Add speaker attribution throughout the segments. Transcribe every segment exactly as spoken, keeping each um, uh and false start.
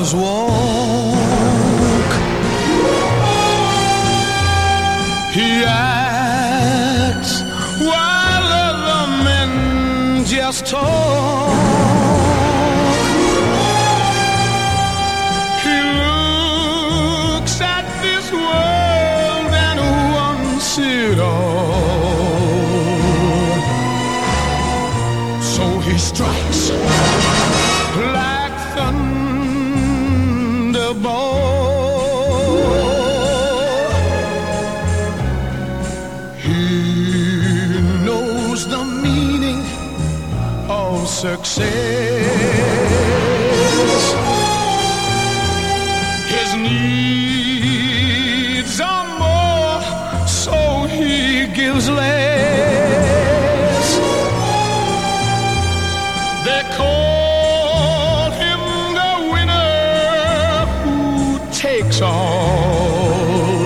Speaker 1: others walk. He acts while other men just talk. He looks at this world and wants it all. So he strikes like thunderbolt. He knows the meaning of success. His needs are more, so he gives less. They call him the winner who takes all,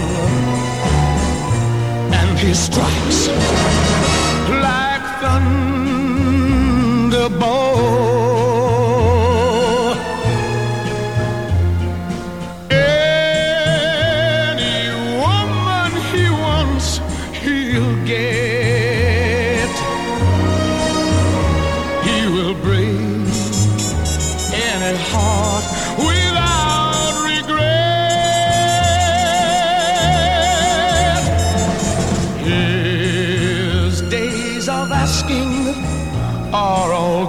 Speaker 1: and he strikes like thunderbolt. Any woman he wants, he'll get. He will break any heart without regret. His days of asking are all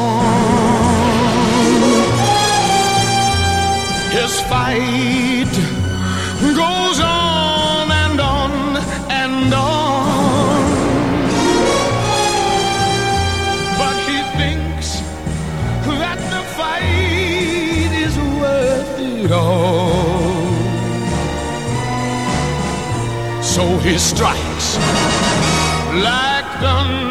Speaker 1: gone. His fight goes on and on and on. But he thinks that the fight is worth it all. So he strikes like thunder.